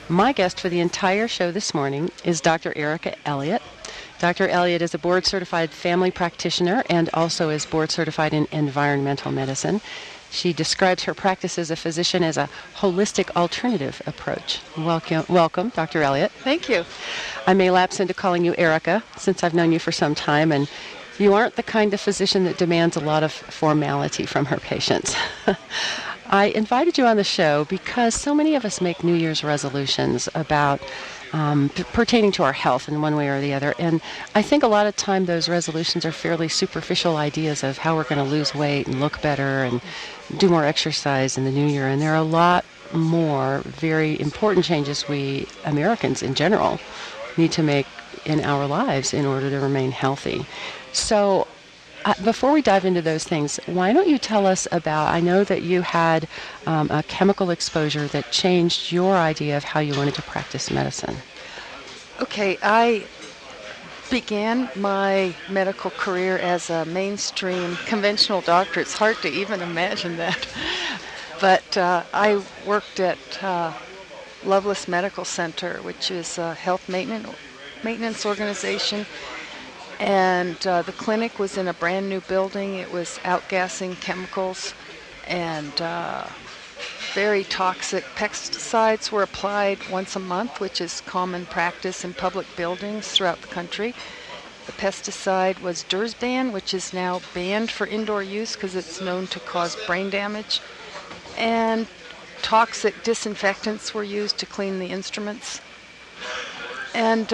My guest for the entire show this morning is Dr. Erica Elliott. Dr. Elliott is a board-certified family practitioner and also is board-certified in environmental medicine. She describes her practice as a physician as a holistic alternative approach. Welcome, Dr. Elliott. Thank you. I may lapse into calling you Erica since I've known you for some time, and you aren't the kind of physician that demands a lot of formality from her patients. I invited you on the show because so many of us make New Year's resolutions about pertaining to our health in one way or the other. And I think a lot of time those resolutions are fairly superficial ideas of how we're going to lose weight and look better and do more exercise in the new year. And there are a lot more very important changes we Americans in general need to make in our lives in order to remain healthy. So before we dive into those things, why don't you tell us about, I know that you had a chemical exposure that changed your idea of how you wanted to practice medicine. Okay, I began my medical career as a mainstream conventional doctor. It's hard to even imagine that. But I worked at Loveless Medical Center, which is a health maintenance organization. And the clinic was in a brand new building. It was outgassing chemicals, and very toxic pesticides were applied once a month, which is common practice in public buildings throughout the country. The pesticide was Dursban, which is now banned for indoor use because it's known to cause brain damage. And toxic disinfectants were used to clean the instruments. And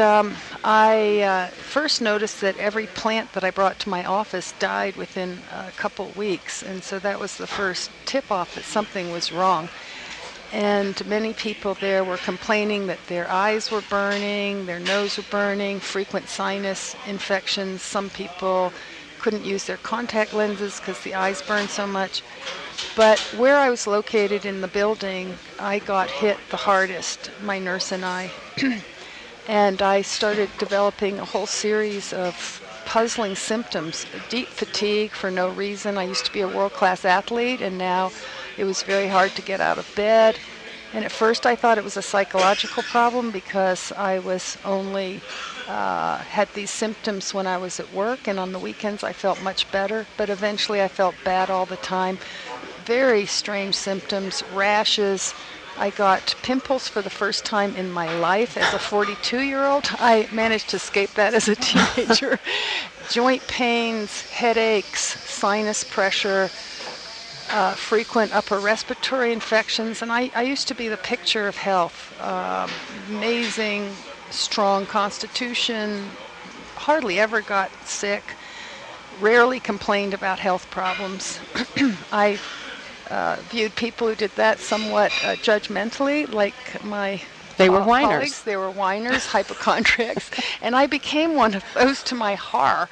I first noticed that every plant that I brought to my office died within a couple weeks. And so that was the first tip-off that something was wrong. And many people there were complaining that their eyes were burning, their nose were burning, frequent sinus infections. Some people couldn't use their contact lenses because the eyes burned so much. But where I was located in the building, I got hit the hardest, my nurse and I. And I started developing a whole series of puzzling symptoms. Deep fatigue for no reason. I used to be a world-class athlete, and now it was very hard to get out of bed. And at first I thought it was a psychological problem because I was only had these symptoms when I was at work, and on the weekends I felt much better. But eventually I felt bad all the time. Very strange symptoms, rashes. I got pimples for the first time in my life as a 42-year-old. I managed to escape that as a teenager. Joint pains, headaches, sinus pressure, frequent upper respiratory infections. And I used to be the picture of health. Amazing, strong constitution, hardly ever got sick, rarely complained about health problems. I viewed people who did that somewhat judgmentally, like my They were whiners. colleagues. They were whiners, hypochondriacs, and I became one of those to my horror.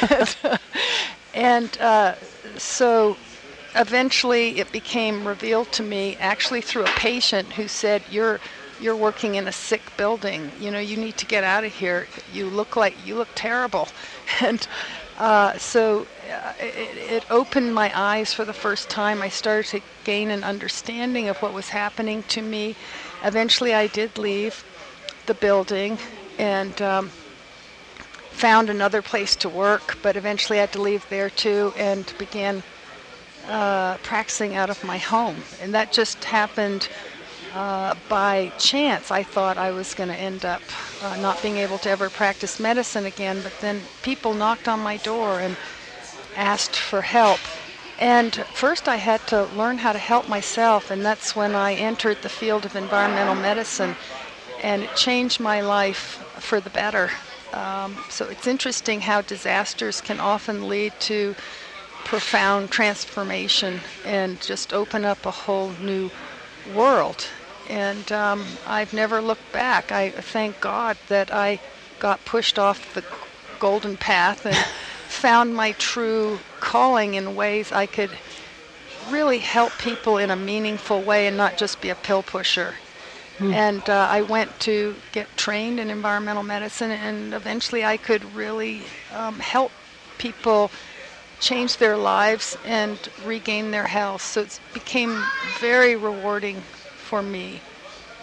and so eventually it became revealed to me, actually through a patient who said, you're working in a sick building. You know, you need to get out of here. You look terrible. And so it opened my eyes for the first time. I started to gain an understanding of what was happening to me. Eventually I did leave the building and found another place to work, but eventually I had to leave there too and began practicing out of my home. And that just happened by chance. I thought I was going to end up not being able to ever practice medicine again, but then people knocked on my door and asked for help. And first I had to learn how to help myself, and that's when I entered the field of environmental medicine, and it changed my life for the better. So it's interesting how disasters can often lead to profound transformation and just open up a whole new world. And I've never looked back. I thank God that I got pushed off the golden path and found my true calling in ways I could really help people in a meaningful way and not just be a pill pusher. And I went to get trained in environmental medicine, and eventually I could really help people change their lives and regain their health. So it became very rewarding for me.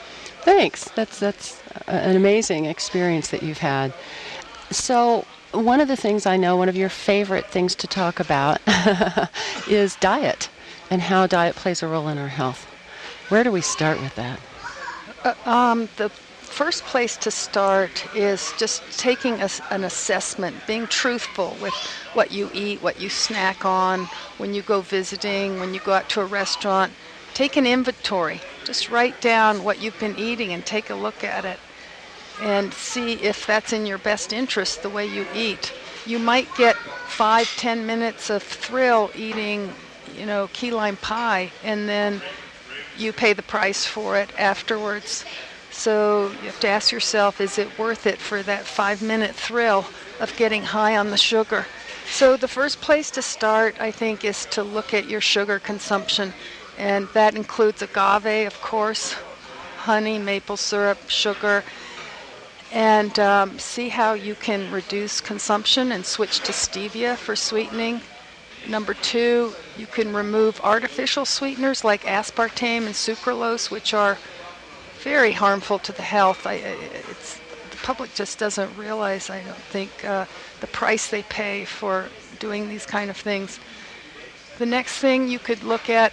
Thanks. That's an amazing experience that you've had. So, one of the things I know, one of your favorite things to talk about is diet and how diet plays a role in our health. Where do we start with that? The first place to start is just taking an assessment, being truthful with what you eat, what you snack on, when you go visiting, when you go out to a restaurant. Take an inventory. Just write down what you've been eating and take a look at it and see if that's in your best interest, the way you eat. You might get 5-10 minutes of thrill eating, key lime pie, and then you pay the price for it afterwards. So you have to ask yourself, is it worth it for that 5-minute thrill of getting high on the sugar? So the first place to start, I think, is to look at your sugar consumption. And that includes agave, of course, honey, maple syrup, sugar, and see how you can reduce consumption and switch to stevia for sweetening. Number 2, you can remove artificial sweeteners like aspartame and sucralose, which are very harmful to the health. The public just doesn't realize, I don't think, the price they pay for doing these kind of things. The next thing you could look at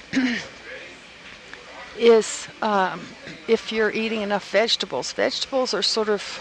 is if you're eating enough vegetables. Vegetables are sort of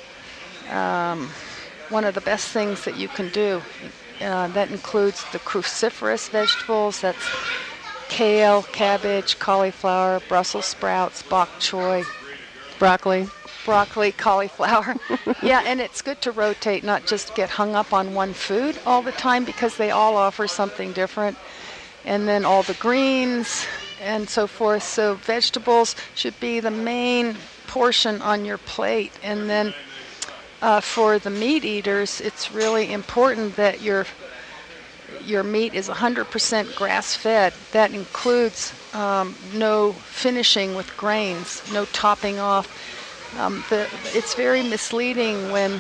one of the best things that you can do. That includes the cruciferous vegetables. That's kale, cabbage, cauliflower, Brussels sprouts, bok choy, Broccoli. Cauliflower. Yeah, and it's good to rotate, not just get hung up on one food all the time, because they all offer something different. And then all the greens and so forth. So vegetables should be the main portion on your plate. And then for the meat eaters, it's really important that your meat is 100% grass-fed. That includes no finishing with grains, no topping off. It's very misleading when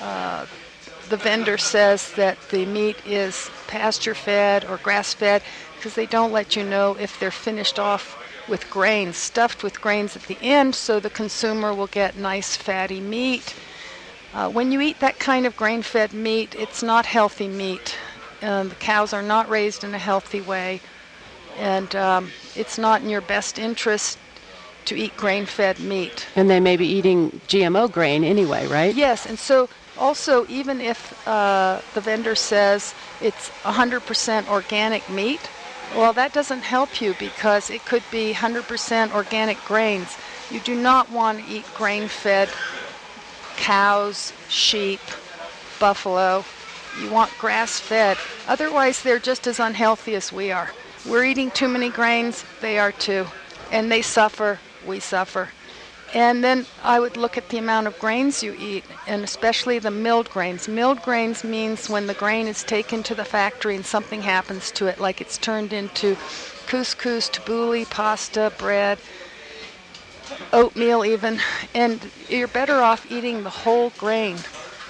the vendor says that the meat is pasture-fed or grass-fed, because they don't let you know if they're finished off with grains, stuffed with grains at the end, so the consumer will get nice fatty meat. When you eat that kind of grain-fed meat, it's not healthy meat. The cows are not raised in a healthy way, and it's not in your best interest to eat grain-fed meat. And they may be eating GMO grain anyway, right? Yes, and so also, even if the vendor says it's 100% organic meat, well, that doesn't help you, because it could be 100% organic grains. You do not want to eat grain-fed cows, sheep, buffalo. You want grass-fed. Otherwise, they're just as unhealthy as we are. We're eating too many grains, they are too. And they suffer, we suffer. And then I would look at the amount of grains you eat, and especially the milled grains. Milled grains means when the grain is taken to the factory and something happens to it, like it's turned into couscous, tabbouleh, pasta, bread, oatmeal even, and you're better off eating the whole grain.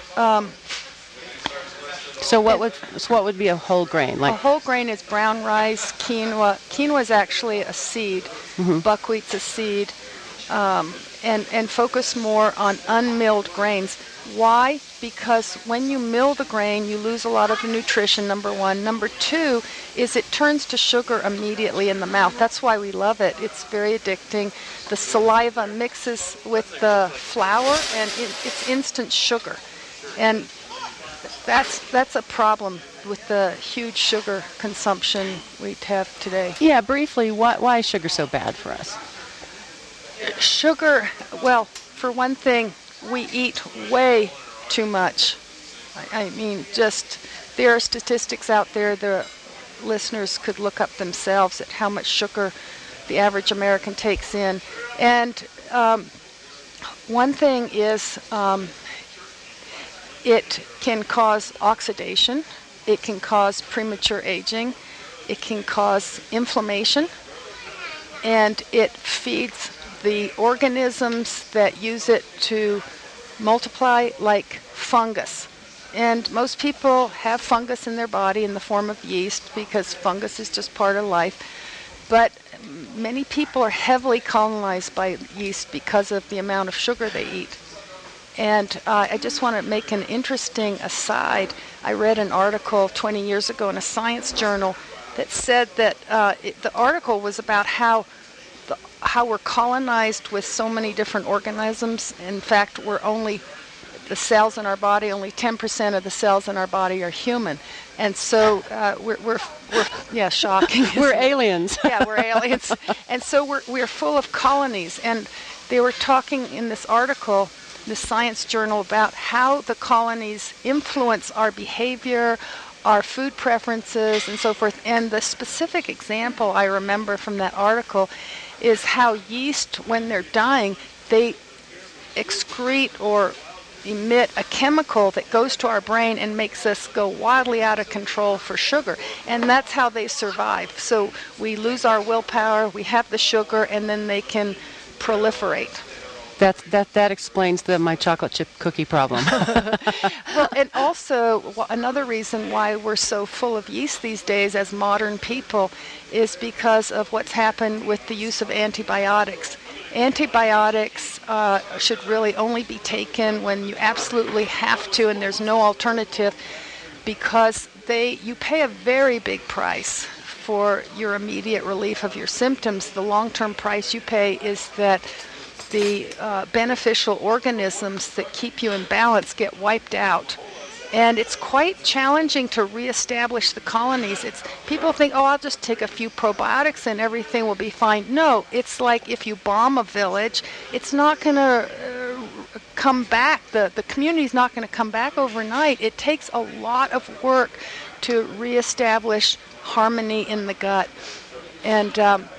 So what would be a whole grain? A whole grain is brown rice, quinoa. Quinoa is actually a seed. Mm-hmm. Buckwheat's a seed. And focus more on unmilled grains. Why? Because when you mill the grain, you lose a lot of the nutrition, number 1. Number 2 is it turns to sugar immediately in the mouth. That's why we love it. It's very addicting. The saliva mixes with the flour, and it's instant sugar. And that's a problem with the huge sugar consumption we have today. Yeah, briefly, why is sugar so bad for us? Sugar, well, for one thing, we eat way too much. I mean, just there are statistics out there the listeners could look up themselves at how much sugar the average American takes in. And one thing is it can cause oxidation, it can cause premature aging, it can cause inflammation, and it feeds the organisms that use it to multiply, like fungus. And most people have fungus in their body in the form of yeast, because fungus is just part of life. But many people are heavily colonized by yeast because of the amount of sugar they eat. And I just want to make an interesting aside. I read an article 20 years ago in a science journal that said that the article was about how we're colonized with so many different organisms. In fact, the cells in our body, only 10% of the cells in our body are human. And so we're shocking. We're aliens. Yeah, we're aliens. And so we're full of colonies. And they were talking in this article, this science journal, about how the colonies influence our behavior, our food preferences, and so forth. And the specific example I remember from that article is how yeast, when they're dying, they excrete or emit a chemical that goes to our brain and makes us go wildly out of control for sugar. And that's how they survive. So we lose our willpower, we have the sugar, and then they can proliferate. That explains my chocolate chip cookie problem. Well, and also another reason why we're so full of yeast these days as modern people is because of what's happened with the use of antibiotics. Antibiotics should really only be taken when you absolutely have to and there's no alternative, because you pay a very big price for your immediate relief of your symptoms. The long-term price you pay is that the beneficial organisms that keep you in balance get wiped out. And it's quite challenging to reestablish the colonies. People think, I'll just take a few probiotics and everything will be fine. No, it's like if you bomb a village, it's not going to come back. The community's not going to come back overnight. It takes a lot of work to reestablish harmony in the gut. And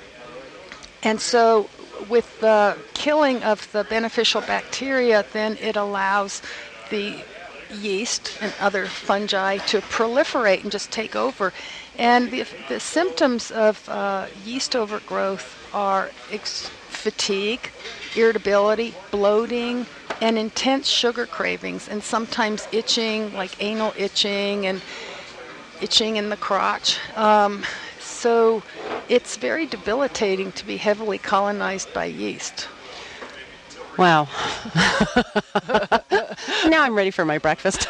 so with the killing of the beneficial bacteria, then it allows the yeast and other fungi to proliferate and just take over. And the symptoms of yeast overgrowth are fatigue, irritability, bloating, and intense sugar cravings, and sometimes itching, like anal itching and itching in the crotch. So it's very debilitating to be heavily colonized by yeast. Wow. Now I'm ready for my breakfast.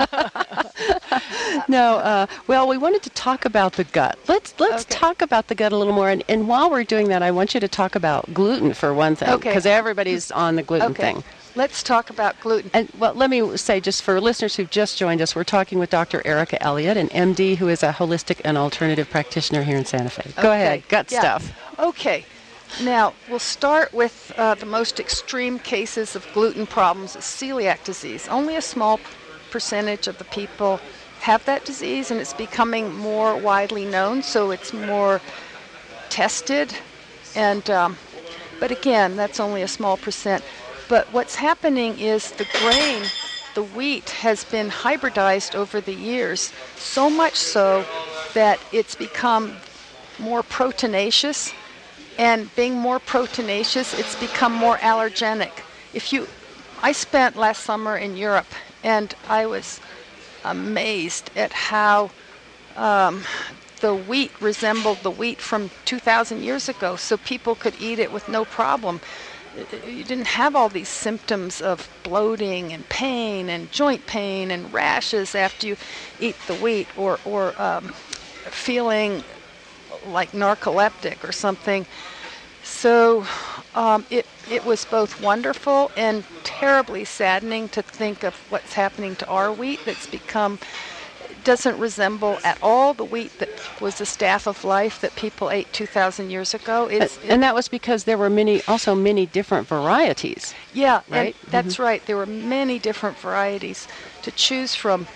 Well, we wanted to talk about the gut. Let's talk about the gut a little more. And while we're doing that, I want you to talk about gluten for one thing, because everybody's on the gluten thing. Let's talk about gluten. And let me say, just for listeners who've just joined us, we're talking with Dr. Erica Elliott, an MD who is a holistic and alternative practitioner here in Santa Fe. Go ahead, gut stuff. Okay. Now, we'll start with the most extreme cases of gluten problems, celiac disease. Only a small percentage of the people have that disease, and it's becoming more widely known, so it's more tested. And but again, that's only a small percent. But what's happening is the grain, the wheat, has been hybridized over the years, so much so that it's become more proteinaceous. And being more proteinaceous, it's become more allergenic. I spent last summer in Europe, and I was amazed at how the wheat resembled the wheat from 2,000 years ago, so people could eat it with no problem. You didn't have all these symptoms of bloating and pain and joint pain and rashes after you eat the wheat, or feeling like narcoleptic or something. So it was both wonderful and terribly saddening to think of what's happening to our wheat that's doesn't resemble at all the wheat that was the staff of life that people ate 2,000 years ago. And that was because there were many different varieties. Yeah, right? And that's right. There were many different varieties to choose from.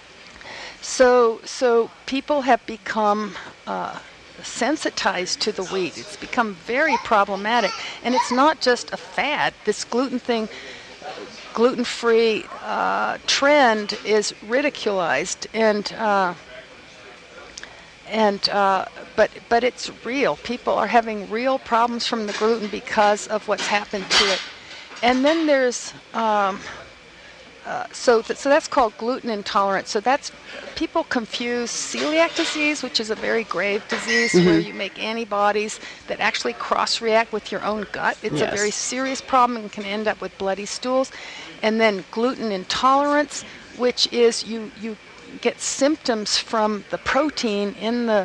So people have become sensitized to the wheat. It's become very problematic. And it's not just a fad. This gluten-free trend is ridiculized, but it's real. People are having real problems from the gluten because of what's happened to it. And then there's so that's called gluten intolerance. So that's people confuse celiac disease, which is a very grave disease where you make antibodies that actually cross-react with your own gut. It's a very serious problem and can end up with bloody stools. And then gluten intolerance, which is you get symptoms from the protein in the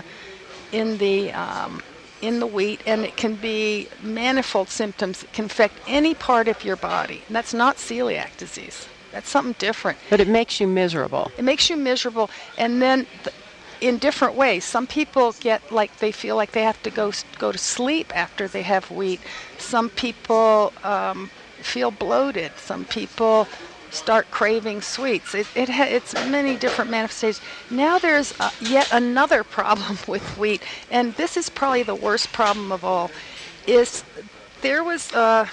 wheat, and it can be manifold symptoms. It can affect any part of your body. And that's not celiac disease. That's something different. But it makes you miserable. It makes you miserable, and then in different ways. Some people get like they feel like they have to go to sleep after they have wheat. Some people feel bloated. Some people start craving sweets. It's many different manifestations. Now there's yet another problem with wheat, and this is probably the worst problem of all. Is there was a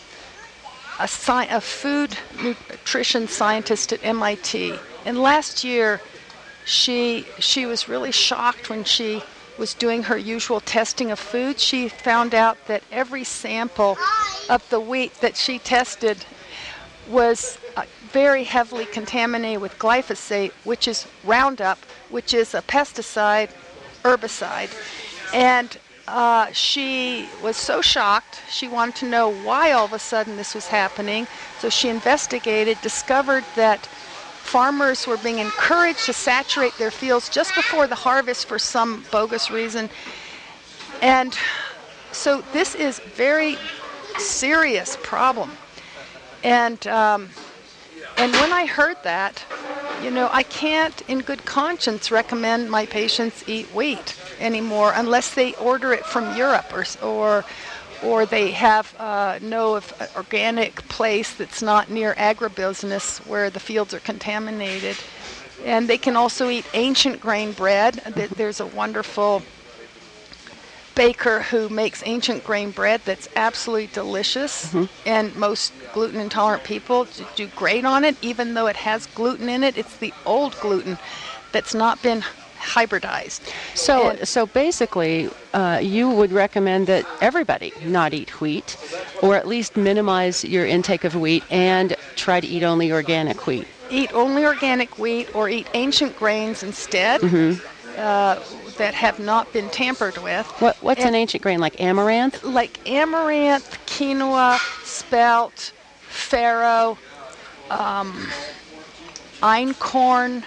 food nutrition scientist at MIT, and last year she was really shocked when she was doing her usual testing of food. She found out that every sample of the wheat that she tested was very heavily contaminated with glyphosate, which is Roundup, which is a pesticide, herbicide. And she was so shocked. She wanted to know why all of a sudden this was happening. So she investigated, discovered that farmers were being encouraged to saturate their fields just before the harvest for some bogus reason. And so this is a very serious problem. And when I heard that, I can't in good conscience recommend my patients eat wheat anymore unless they order it from Europe or they have know of an organic place that's not near agribusiness where the fields are contaminated. And they can also eat ancient grain bread. There's a wonderful baker who makes ancient grain bread that's absolutely delicious, and most gluten intolerant people do great on it. Even though it has gluten in it, it's the old gluten that's not been hybridized. So basically, you would recommend that everybody not eat wheat, or at least minimize your intake of wheat and try to eat only organic wheat. Eat only organic wheat, or eat ancient grains instead. That have not been tampered with. What's an ancient grain, like amaranth? Like amaranth, quinoa, spelt, farro, einkorn.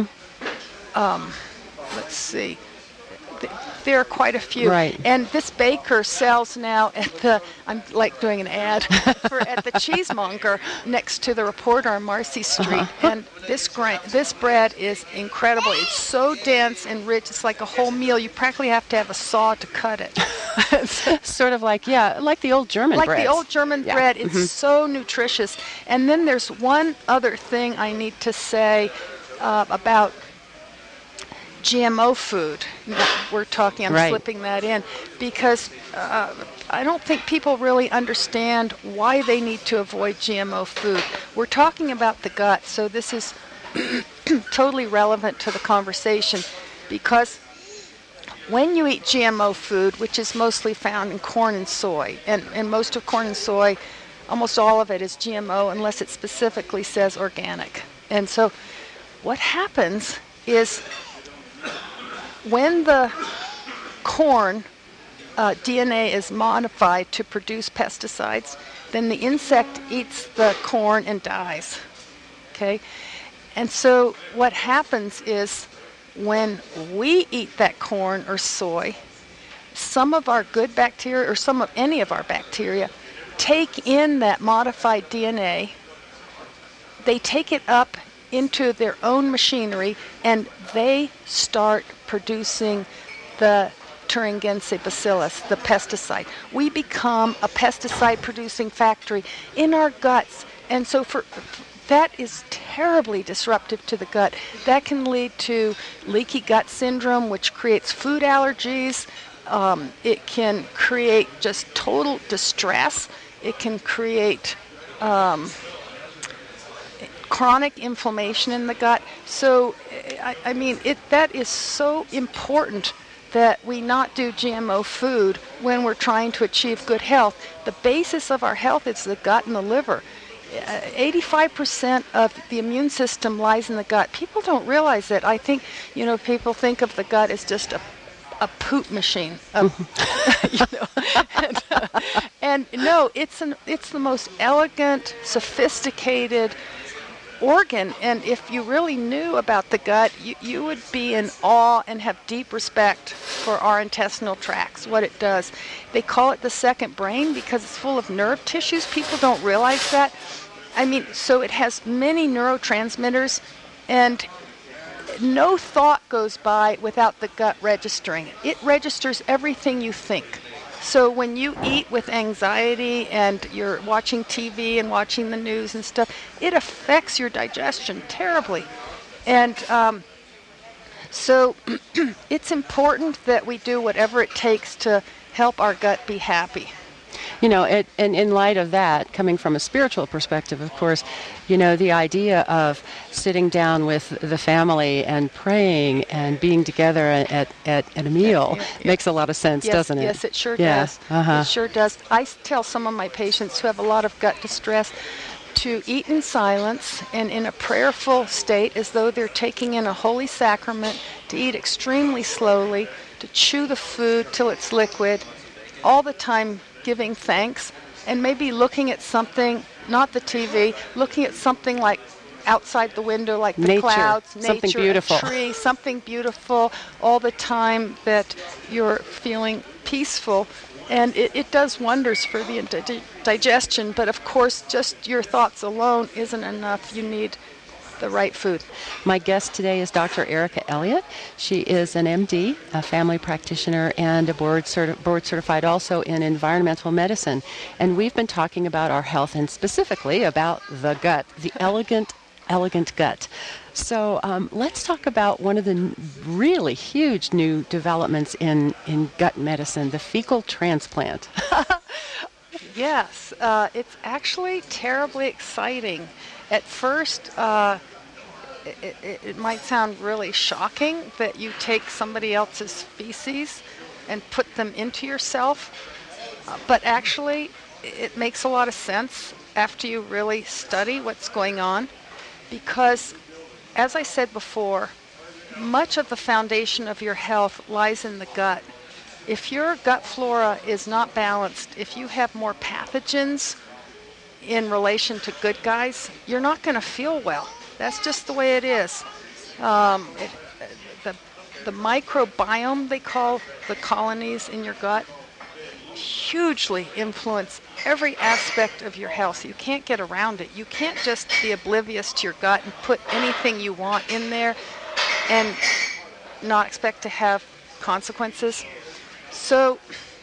Let's see. There are quite a few. Right. And this baker sells now at I'm like doing an ad, at the cheesemonger next to the Reporter on Marcy Street. And this bread is incredible. It's so dense and rich. It's like a whole meal. You practically have to have a saw to cut it. Sort of like the old German bread. Like the old German bread. It's so nutritious. And then there's one other thing I need to say about GMO food. I'm slipping that in because I don't think people really understand why they need to avoid GMO food. We're talking about the gut, so this is totally relevant to the conversation, because when you eat GMO food, which is mostly found in corn and soy, and most of corn and soy, almost all of it is GMO unless it specifically says organic. And so what happens is when the corn DNA is modified to produce pesticides, then the insect eats the corn and dies. Okay? And so what happens is when we eat that corn or soy, some of our good bacteria, or any of our bacteria, take in that modified DNA. They take it up into their own machinery, and they start producing the Thuringiense bacillus, the pesticide. We become a pesticide-producing factory in our guts, and so that is terribly disruptive to the gut. That can lead to leaky gut syndrome, which creates food allergies. It can create just total distress. It can create chronic inflammation in the gut. So, that is so important that we not do GMO food when we're trying to achieve good health. The basis of our health is the gut and the liver. 85% of the immune system lies in the gut. People don't realize that. I think, people think of the gut as just a poop machine. You know, and no, it's the most elegant, sophisticated organ, and if you really knew about the gut, you would be in awe and have deep respect for our intestinal tracts, what it does. They call it the second brain because it's full of nerve tissues. People don't realize that. So it has many neurotransmitters, and no thought goes by without the gut registering. It registers everything you think. So when you eat with anxiety and you're watching TV and watching the news and stuff, it affects your digestion terribly. And so it's important that we do whatever it takes to help our gut be happy. And in light of that, coming from a spiritual perspective, of course, the idea of sitting down with the family and praying and being together at a meal makes a lot of sense, doesn't it? Yes, it sure does. It sure does. I tell some of my patients who have a lot of gut distress to eat in silence and in a prayerful state as though they're taking in a holy sacrament, to eat extremely slowly, to chew the food till it's liquid, all the time giving thanks, and maybe looking at something, not the TV, looking at something like outside the window, like the nature, clouds, something nature, beautiful. a tree, something beautiful, all the time that you're feeling peaceful. And it does wonders for the digestion, but of course, just your thoughts alone isn't enough. You need the right food. My guest today is Dr. Erica Elliott. She is an MD, a family practitioner, and a board certified also in environmental medicine. And we've been talking about our health, and specifically about the gut, the elegant gut. So let's talk about one of the really huge new developments in gut medicine, the fecal transplant. Yes, it's actually terribly exciting. At first, it might sound really shocking that you take somebody else's feces and put them into yourself, but actually it makes a lot of sense after you really study what's going on, because, as I said before, much of the foundation of your health lies in the gut. If your gut flora is not balanced, if you have more pathogens in relation to good guys, you're not going to feel well. That's just the way it is. The microbiome, they call the colonies in your gut, hugely influence every aspect of your health. You can't get around it. You can't just be oblivious to your gut and put anything you want in there and not expect to have consequences. So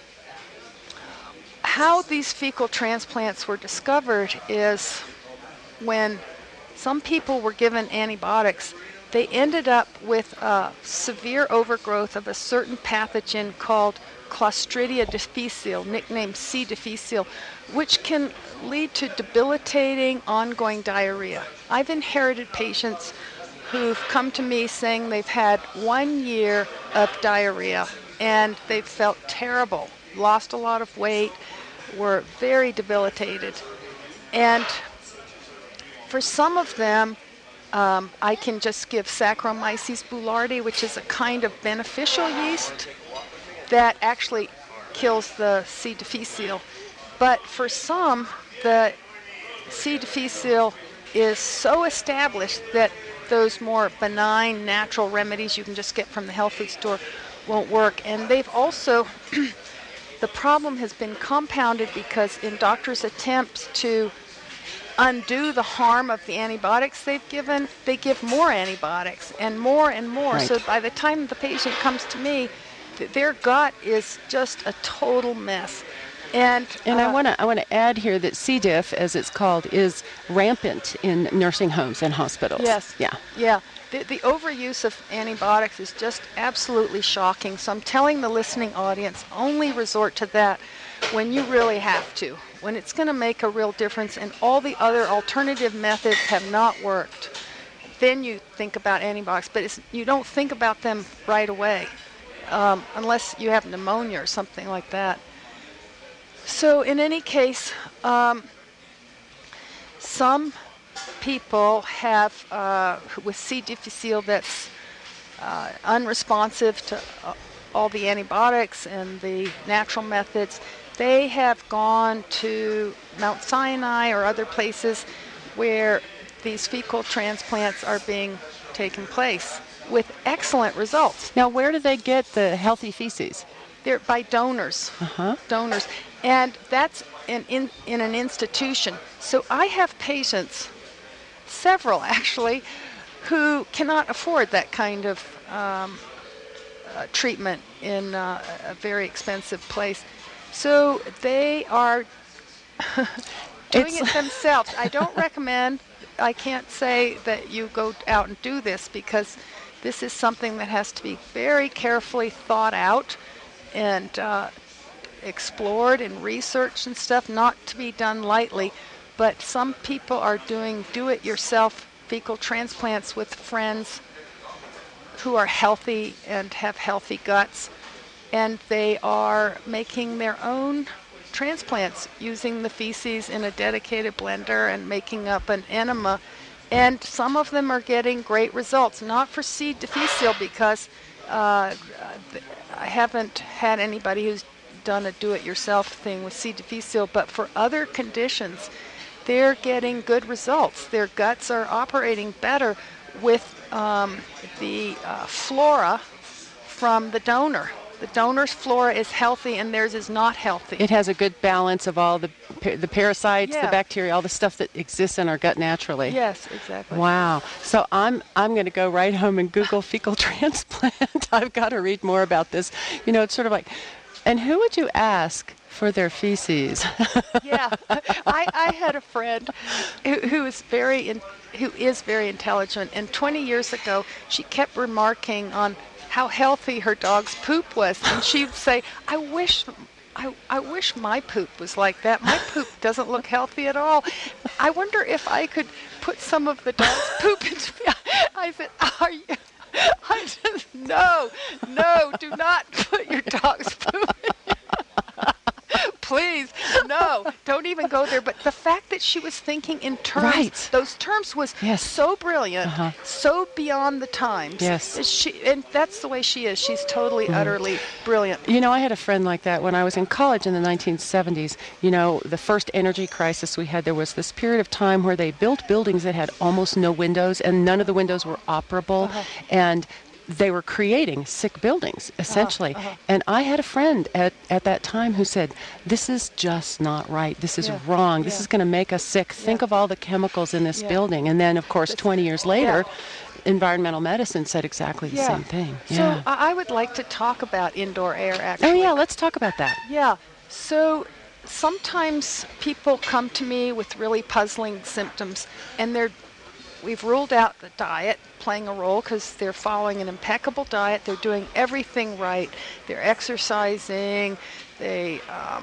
how these fecal transplants were discovered is when some people were given antibiotics, they ended up with a severe overgrowth of a certain pathogen called Clostridia difficile, nicknamed C. difficile, which can lead to debilitating ongoing diarrhea. I've inherited patients who've come to me saying they've had 1 year of diarrhea and they've felt terrible, lost a lot of weight, were very debilitated. And for some of them, I can just give Saccharomyces boulardii, which is a kind of beneficial yeast that actually kills the C. difficile. But for some, the C. difficile is so established that those more benign natural remedies you can just get from the health food store won't work. And they've also, the problem has been compounded because in doctors' attempts to undo the harm of the antibiotics they've given, they give more antibiotics and more and more. Right. So by the time the patient comes to me, their gut is just a total mess. And I want to add here that C. diff, as it's called, is rampant in nursing homes and hospitals. Yes. Yeah. Yeah. The overuse of antibiotics is just absolutely shocking. So I'm telling the listening audience, only resort to that when you really have to, when it's going to make a real difference and all the other alternative methods have not worked. Then you think about antibiotics, but you don't think about them right away unless you have pneumonia or something like that. So in any case, some people have with C. difficile that's unresponsive to all the antibiotics and the natural methods. They have gone to Mount Sinai or other places where these fecal transplants are being taken place with excellent results. Now, where do they get the healthy feces? They're by donors. Donors. And that's in an institution. So I have patients, several actually, who cannot afford that kind of treatment in a very expensive place. So they are doing it themselves. I don't recommend, I can't say that you go out and do this, because this is something that has to be very carefully thought out and explored and researched and stuff, not to be done lightly. But some people are doing do-it-yourself fecal transplants with friends who are healthy and have healthy guts, and they are making their own transplants using the feces in a dedicated blender and making up an enema. And some of them are getting great results, not for C. difficile, because I haven't had anybody who's done a do-it-yourself thing with C. difficile, but for other conditions, they're getting good results. Their guts are operating better with the flora from the donor. The donor's flora is healthy and theirs is not healthy. It has a good balance of all the parasites, Yeah. the bacteria, all the stuff that exists in our gut naturally. Yes, exactly. Wow. So I'm going to go right home and Google fecal transplant. I've got to read more about this. You know, it's sort of like, and who would you ask for their feces? Yeah. I had a friend who is very intelligent, and 20 years ago she kept remarking on how healthy her dog's poop was, and she would say, I wish my poop was like that. My poop doesn't look healthy at all. I wonder if I could put some of the dog's poop into me. I said, are you? I just, no, do not put your dog's poop in. Please, no, don't even go there. But the fact that she was thinking in terms, Right. those terms was Yes. so brilliant, so beyond the times. Yes. And that's the way she is. She's totally, utterly brilliant. You know, I had a friend like that when I was in college in the 1970s. You know, the first energy crisis we had, there was this period of time where they built buildings that had almost no windows, and none of the windows were operable. And they were creating sick buildings, essentially. And I had a friend at that time who said, this is just not right. This is wrong. This is going to make us sick. Think of all the chemicals in this building. And then, of course, 20 years later, environmental medicine said exactly the same thing. So I would like to talk about indoor air, actually. Oh, yeah, let's talk about that. Yeah. So sometimes people come to me with really puzzling symptoms, and we've ruled out the diet playing a role, because they're following an impeccable diet. They're doing everything right. They're exercising. They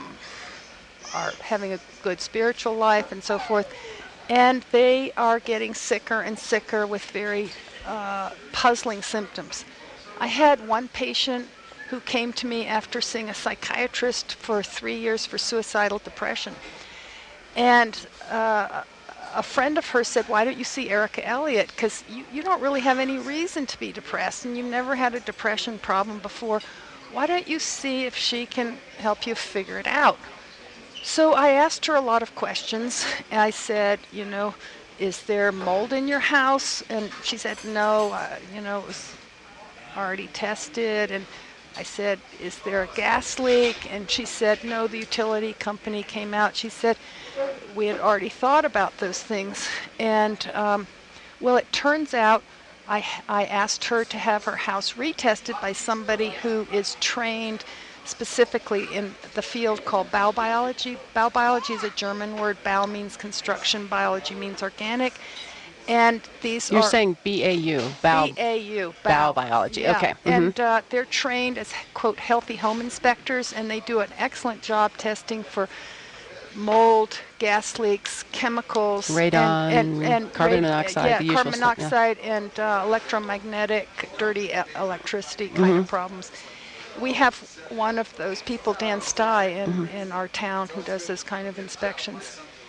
are having a good spiritual life and so forth. And they are getting sicker and sicker with very puzzling symptoms. I had one patient who came to me after seeing a psychiatrist for 3 years for suicidal depression. And a friend of hers said, why don't you see Erica Elliott? Because you don't really have any reason to be depressed, and you've never had a depression problem before. Why don't you see if she can help you figure it out? So I asked her a lot of questions. I said, you know, is there mold in your house? And she said, no, it was already tested. And I said, is there a gas leak? And she said, no, the utility company came out. She said, we had already thought about those things. And, well, it turns out I asked her to have her house retested by somebody who is trained specifically in the field called Bau biology. Bau biology is a German word. Bau means construction, biology means organic. And these You're are saying BAU, Bau. BAU, Bau biology, yeah. okay. And they're trained as, quote, healthy home inspectors, and they do an excellent job testing for mold, gas leaks, chemicals, Radon, and carbon monoxide, the usual carbon stuff, yeah. monoxide, and electromagnetic, dirty electricity kind of problems. We have one of those people, Dan Stye, in our town, who does those kind of inspections.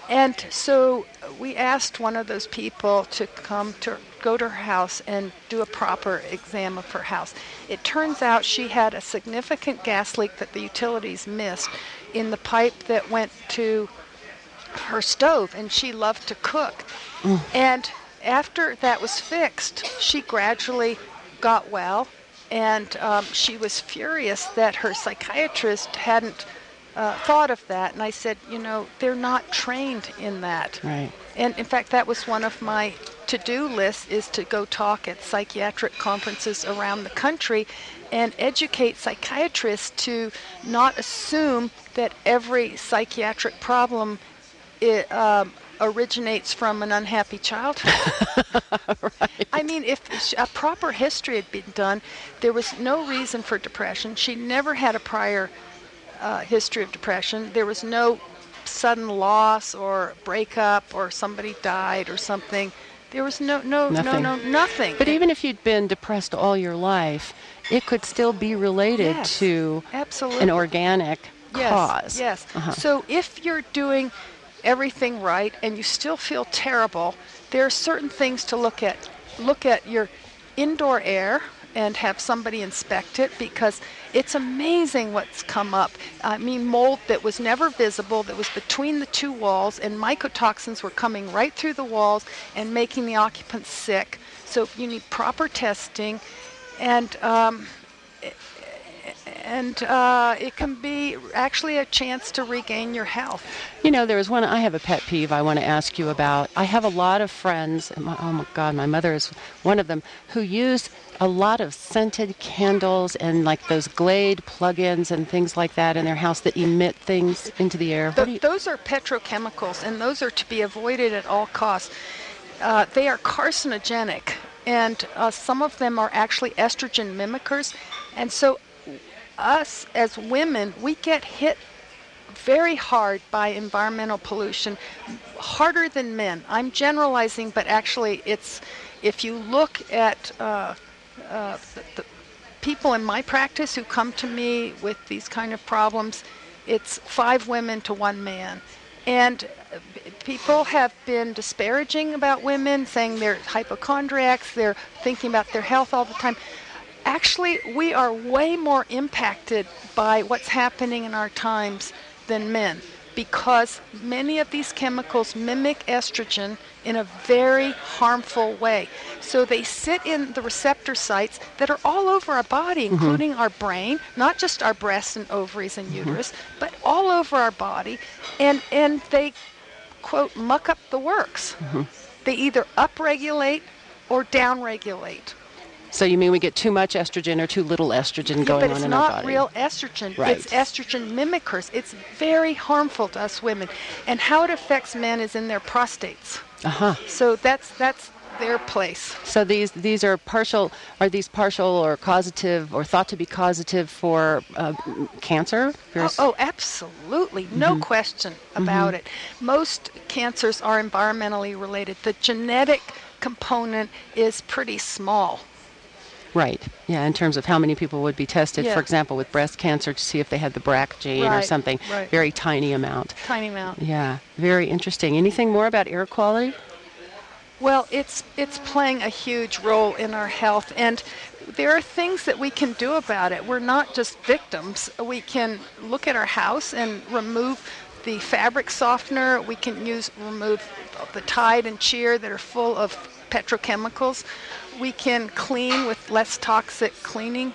And so we asked one of those people to go to her house and do a proper exam of her house. It turns out she had a significant gas leak that the utilities missed in the pipe that went to her stove, and she loved to cook. And after that was fixed, she gradually got well, and she was furious that her psychiatrist hadn't thought of that. And I said, they're not trained in that. Right. And in fact, that was one of my to-do lists, is to go talk at psychiatric conferences around the country and educate psychiatrists to not assume that every psychiatric problem originates from an unhappy childhood. Right. I mean, if a proper history had been done, there was no reason for depression. She never had a prior history of depression. There was no sudden loss or breakup or somebody died or something. There was nothing. But even if you'd been depressed all your life, it could still be related to absolutely. An organic cause. Yes. Uh-huh. So if you're doing everything right and you still feel terrible, there are certain things to look at. Look at your indoor air and have somebody inspect it, because it's amazing what's come up. I mean, mold that was never visible, that was between the two walls, and mycotoxins were coming right through the walls and making the occupants sick. So you need proper testing, and it can be actually a chance to regain your health. There was one, I have a pet peeve I want to ask you about. I have a lot of friends, oh my God, my mother is one of them, who use a lot of scented candles and like those Glade plug-ins and things like that in their house that emit things into the air. Those are petrochemicals, and those are to be avoided at all costs. They are carcinogenic, and some of them are actually estrogen mimickers. And so us as women, we get hit very hard by environmental pollution, harder than men. I'm generalizing, but actually it's, if you look at the people in my practice who come to me with these kind of problems, it's 5 women to 1 man. And people have been disparaging about women, saying they're hypochondriacs, they're thinking about their health all the time. Actually, we are way more impacted by what's happening in our times than men, because many of these chemicals mimic estrogen in a very harmful way. So they sit in the receptor sites that are all over our body, including our brain, not just our breasts and ovaries and uterus, but all over our body, and they, quote, muck up the works. They either upregulate or downregulate. So you mean we get too much estrogen or too little estrogen going on in our body? But it's not real estrogen. Right. It's estrogen mimickers. It's very harmful to us women. And how it affects men is in their prostates. So that's their place. So these are partial. Are these partial or causative or thought to be causative for cancer? Oh, absolutely. No question about it. Most cancers are environmentally related. The genetic component is pretty small. Right. Yeah, in terms of how many people would be tested, for example, with breast cancer to see if they had the BRCA gene or something. Right. Very tiny amount. Tiny amount. Yeah, very interesting. Anything more about air quality? Well, it's playing a huge role in our health, and there are things that we can do about it. We're not just victims. We can look at our house and remove the fabric softener. We can remove the Tide and Cheer that are full of petrochemicals. We can clean with less toxic cleaning,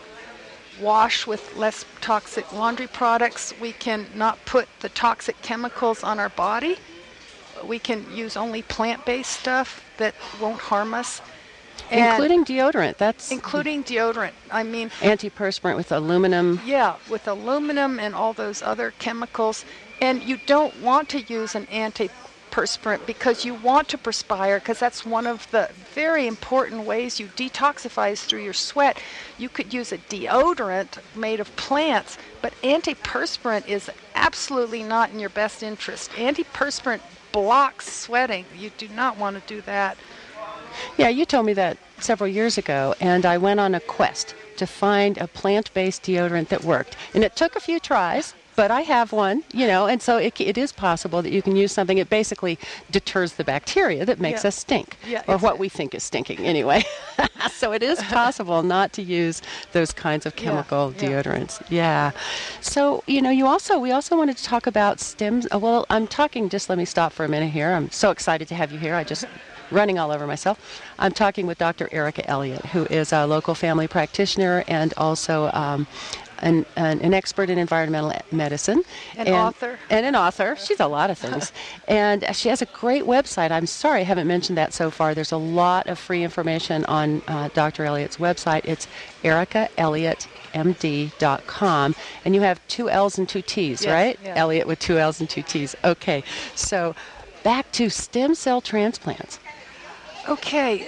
wash with less toxic laundry products. We can not put the toxic chemicals on our body. We can use only plant-based stuff that won't harm us. Including deodorant. Including deodorant. I mean, antiperspirant with aluminum. Yeah, with aluminum and all those other chemicals. And you don't want to use an antiperspirant because you want to perspire, because that's one of the very important ways you detoxify is through your sweat. You could use a deodorant made of plants, but antiperspirant is absolutely not in your best interest. Antiperspirant blocks sweating. You do not want to do that. Yeah, you told me that several years ago, and I went on a quest to find a plant-based deodorant that worked. And it took a few tries, but I have one, and so it is possible that you can use something. It basically deters the bacteria that makes Yeah. us stink, Yeah, or what we think is stinking anyway. So it is possible not to use those kinds of chemical deodorants. Yeah. So, we also wanted to talk about well, let me stop for a minute here. I'm so excited to have you here. I just running all over myself. I'm talking with Dr. Erica Elliott, who is a local family practitioner and also an expert in environmental medicine. An author. And an author. She's a lot of things. And she has a great website. I'm sorry I haven't mentioned that so far. There's a lot of free information on Dr. Elliott's website. It's ericaelliottmd.com. And you have 2 L's and 2 T's, yes, right? Yeah. Elliott with 2 L's and 2 T's. Okay. So back to stem cell transplants. Okay.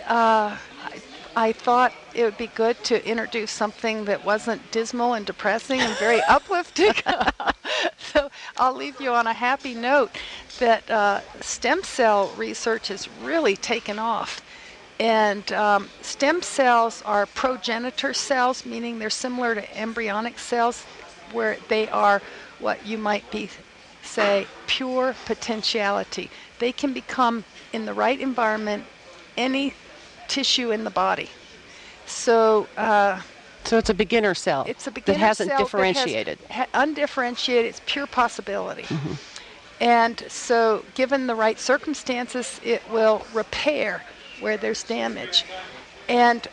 I thought it would be good to introduce something that wasn't dismal and depressing and very uplifting. So I'll leave you on a happy note that stem cell research has really taken off. And stem cells are progenitor cells, meaning they're similar to embryonic cells, where they are what you might say pure potentiality. They can become, in the right environment, any tissue in the body. So it's a beginner cell. It's a beginner that hasn't cell differentiated. That has undifferentiated. It's pure possibility. Mm-hmm. And so, given the right circumstances, it will repair where there's damage. And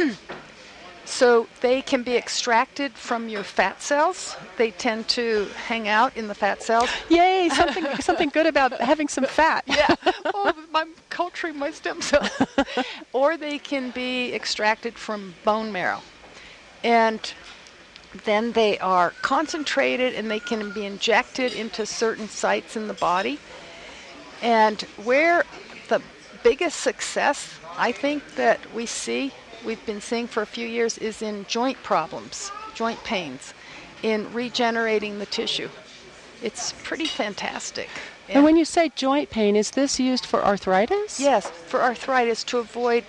so they can be extracted from your fat cells. They tend to hang out in the fat cells. Yay, something good about having some fat. Yeah. Oh, I'm culturing my stem cells. Or they can be extracted from bone marrow. And then they are concentrated and they can be injected into certain sites in the body. And where the biggest success, I think, that we've been seeing for a few years, is in joint problems, joint pains, in regenerating the tissue. It's pretty fantastic. And when you say joint pain, is this used for arthritis? Yes, for arthritis, to avoid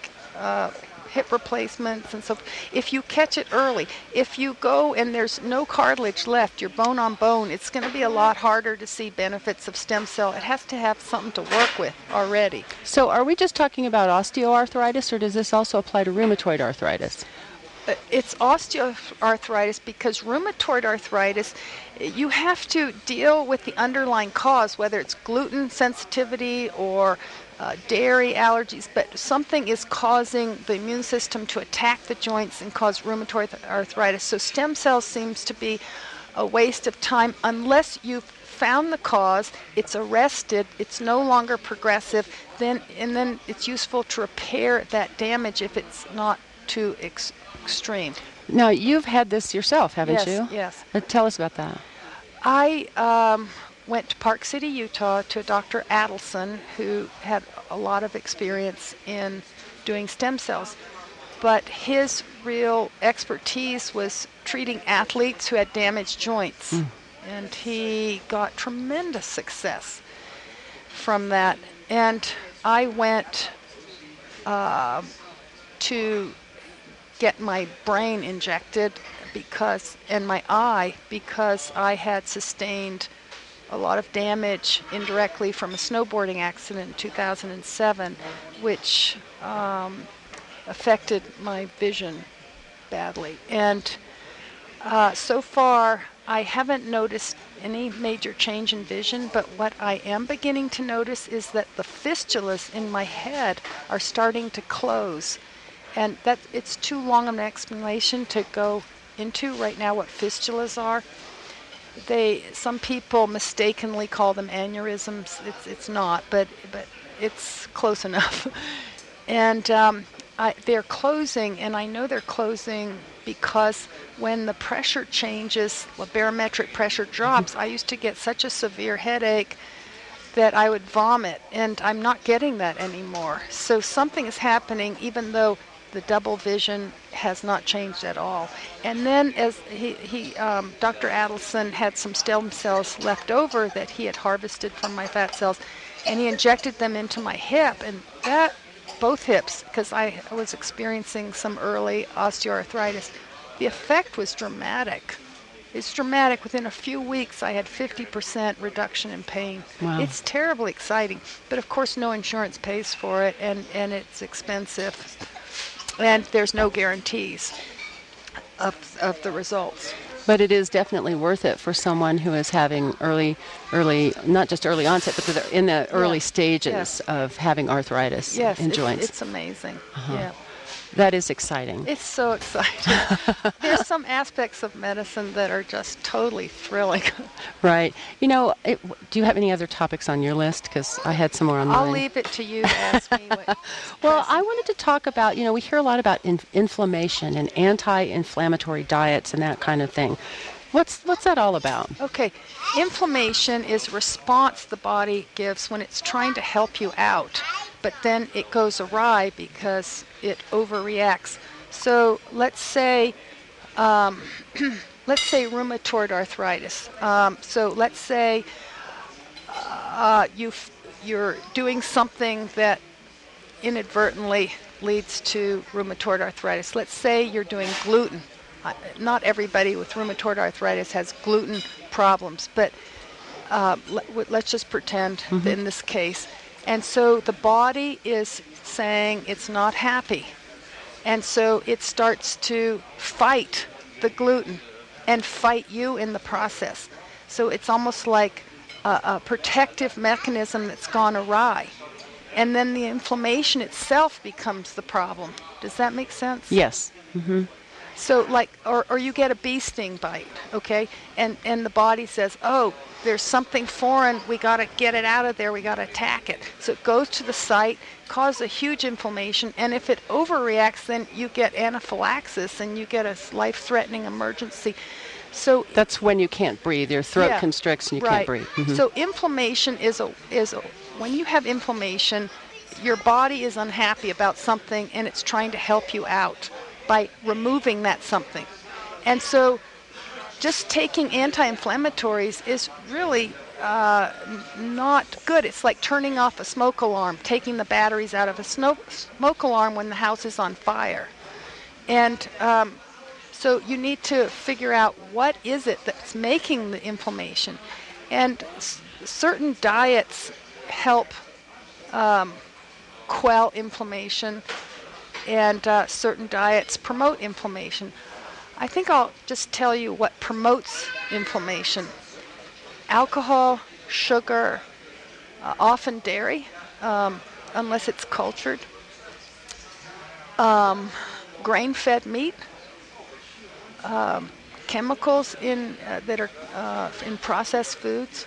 hip replacements and so forth. If you catch it early, if you go and there's no cartilage left, you're bone on bone, it's going to be a lot harder to see benefits of stem cell. It has to have something to work with already. So are we just talking about osteoarthritis, or does this also apply to rheumatoid arthritis? It's osteoarthritis because rheumatoid arthritis, you have to deal with the underlying cause, whether it's gluten sensitivity or dairy allergies, but something is causing the immune system to attack the joints and cause rheumatoid arthritis. So stem cells seems to be a waste of time unless you've found the cause, it's arrested, it's no longer progressive, then it's useful to repair that damage if it's not too extreme. Now, you've had this yourself, haven't you? Yes. Tell us about that. I went to Park City, Utah, to Dr. Adelson, who had a lot of experience in doing stem cells. But his real expertise was treating athletes who had damaged joints. And he got tremendous success from that. And I went to get my brain injected and my eye, because I had sustained a lot of damage indirectly from a snowboarding accident in 2007, which affected my vision badly. And so far, I haven't noticed any major change in vision, but what I am beginning to notice is that the fistulas in my head are starting to close. And that it's too long of an explanation to go into right now what fistulas are. Some people mistakenly call them aneurysms. It's not, but it's close enough. And they're closing, and I know they're closing because when the pressure changes, the barometric pressure drops, I used to get such a severe headache that I would vomit, and I'm not getting that anymore. So something is happening, even though the double vision has not changed at all. And then as Dr. Adelson had some stem cells left over that he had harvested from my fat cells, and he injected them into my hip, and both hips, because I was experiencing some early osteoarthritis. The effect was dramatic. It's dramatic. Within a few weeks, I had 50% reduction in pain. Wow. It's terribly exciting. But of course, no insurance pays for it, and it's expensive. And there's no guarantees of the results. But it is definitely worth it for someone who is having early, not just early onset, but they're in the early stages of having arthritis in joints. It's amazing. Yeah. That is exciting. It's so exciting. There's some aspects of medicine that are just totally thrilling. Right. You know, do you have any other topics on your list? Because I had some more on mine. I'll leave it to you to ask me what. Well, I wanted to talk about, you know, we hear a lot about inflammation and anti-inflammatory diets and that kind of thing. What's that all about? Okay. Inflammation is a response the body gives when it's trying to help you out, but then it goes awry because it overreacts. So let's say rheumatoid arthritis. So let's say you're doing something that inadvertently leads to rheumatoid arthritis. Let's say you're doing gluten. Not everybody with rheumatoid arthritis has gluten problems, but let's just pretend in this case. And so the body is saying it's not happy. And so it starts to fight the gluten and fight you in the process. So it's almost like a protective mechanism that's gone awry. And then the inflammation itself becomes the problem. Does that make sense? Yes. Mm-hmm. So like, or you get a bee sting bite, okay? And the body says, oh, there's something foreign, we got to get it out of there, we got to attack it. So it goes to the site, causes a huge inflammation, and if it overreacts, then you get anaphylaxis and you get a life-threatening emergency. So that's when you can't breathe, your throat constricts and you can't breathe. Mm-hmm. So inflammation is when you have inflammation, your body is unhappy about something and it's trying to help you out by removing that something. And so just taking anti-inflammatories is really not good. It's like turning off a smoke alarm, taking the batteries out of a smoke alarm when the house is on fire. And so you need to figure out what is it that's making the inflammation. And certain diets help quell inflammation, and certain diets promote inflammation. I think I'll just tell you what promotes inflammation. Alcohol, sugar, often dairy, unless it's cultured, grain-fed meat, chemicals that are in processed foods,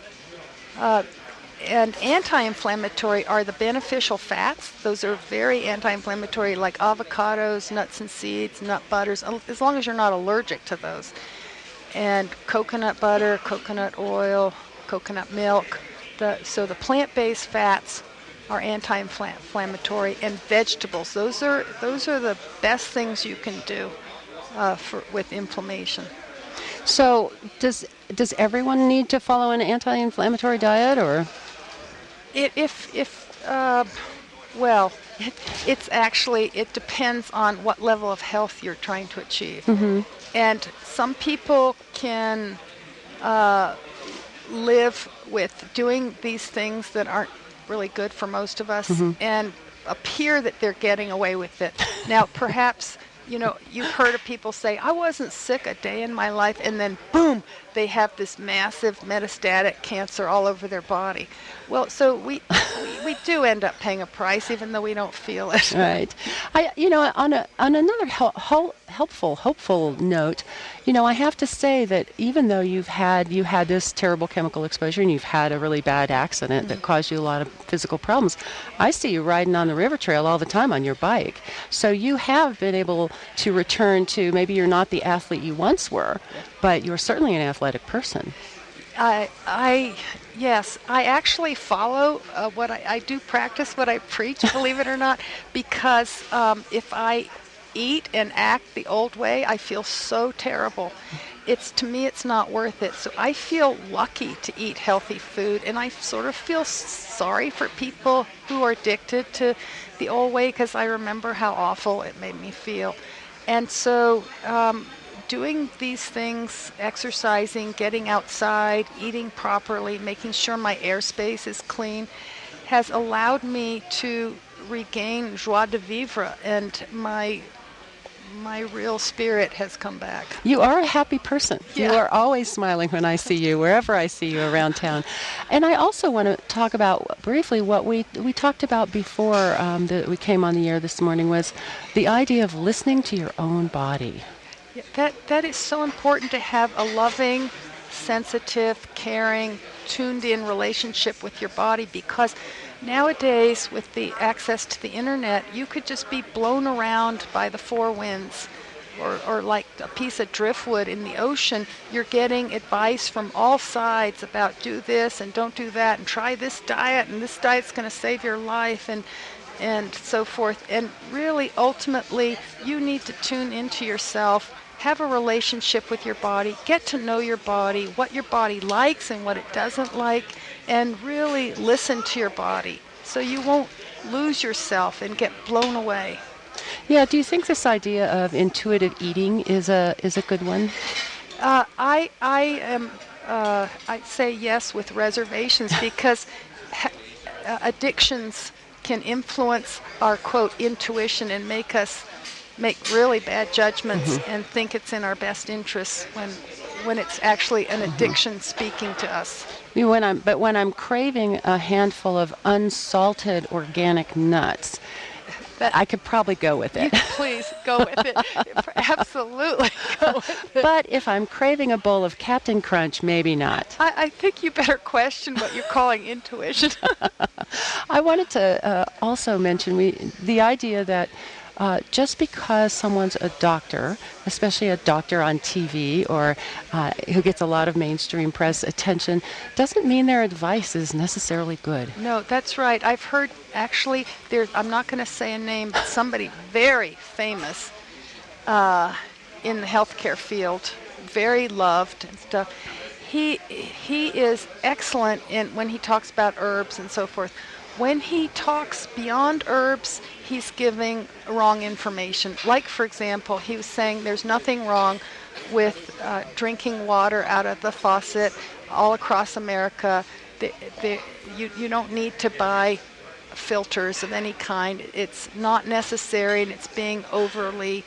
and anti-inflammatory are the beneficial fats. Those are very anti-inflammatory, like avocados, nuts and seeds, nut butters, as long as you're not allergic to those. And coconut butter, coconut oil, coconut milk. So the plant-based fats are anti-inflammatory, and vegetables. Those are the best things you can do with inflammation. So does everyone need to follow an anti-inflammatory diet, or? It's actually, it depends on what level of health you're trying to achieve. Mm-hmm. And some people can live with doing these things that aren't really good for most of us, and appear that they're getting away with it. Now, perhaps, you've heard of people say, I wasn't sick a day in my life, and then boom, they have this massive metastatic cancer all over their body. Well, so we do end up paying a price, even though we don't feel it. Right. On another hopeful note, I have to say that even though you had this terrible chemical exposure and you've had a really bad accident that caused you a lot of physical problems, I see you riding on the river trail all the time on your bike. So you have been able to return to, maybe you're not the athlete you once were, but you're certainly an athletic person. Yes, I actually follow what I do, practice what I preach, believe it or not, because if I eat and act the old way, I feel so terrible. To me, it's not worth it. So I feel lucky to eat healthy food, and I sort of feel sorry for people who are addicted to the old way, because I remember how awful it made me feel. And so doing these things, exercising, getting outside, eating properly, making sure my airspace is clean, has allowed me to regain joie de vivre, and my real spirit has come back. You are a happy person. Yeah. You are always smiling when I see you, wherever I see you around town. And I also want to talk about briefly what we talked about before that we came on the air this morning, was the idea of listening to your own body. Yeah, that is so important, to have a loving, sensitive, caring, tuned-in relationship with your body, because nowadays, with the access to the internet, you could just be blown around by the four winds, or like a piece of driftwood in the ocean. You're getting advice from all sides about do this and don't do that, and try this diet, and this diet's going to save your life, and so forth. And really, ultimately, you need to tune into yourself, have a relationship with your body, get to know your body, what your body likes and what it doesn't like, and really listen to your body so you won't lose yourself and get blown away. Yeah, do you think this idea of intuitive eating is a good one? I say yes with reservations, because addictions can influence our, quote, intuition, and make us make really bad judgments and think it's in our best interests when it's actually an addiction speaking to us. When I'm craving a handful of unsalted organic nuts, I could probably go with it. Please go with it. Absolutely go with it. But if I'm craving a bowl of Captain Crunch, maybe not. I think you better question what you're calling intuition. I wanted to also mention the idea that just because someone's a doctor, especially a doctor on TV or who gets a lot of mainstream press attention, doesn't mean their advice is necessarily good. No, that's right. I've heard, actually, I'm not going to say a name, but somebody very famous in the healthcare field, very loved and stuff. He is excellent when he talks about herbs and so forth. When he talks beyond herbs, he's giving wrong information. Like, for example, he was saying there's nothing wrong with drinking water out of the faucet all across America. You don't need to buy filters of any kind. It's not necessary, and it's being overly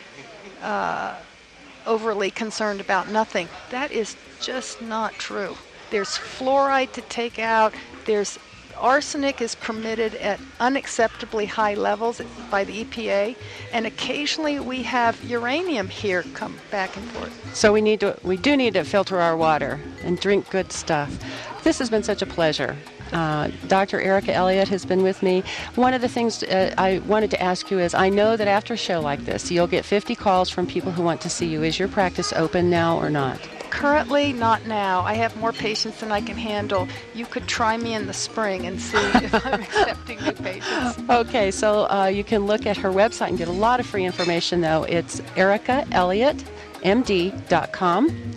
concerned about nothing. That is just not true. There's fluoride to take out. Arsenic is permitted at unacceptably high levels by the EPA, and occasionally we have uranium here come back and forth. So we do need to filter our water and drink good stuff. This has been such a pleasure. Dr. Erica Elliott has been with me. One of the things I wanted to ask you is, I know that after a show like this, you'll get 50 calls from people who want to see you. Is your practice open now or not? Currently, not now. I have more patients than I can handle. You could try me in the spring and see if I'm accepting new patients. Okay, so you can look at her website and get a lot of free information, though. It's ericaelliottmd.com.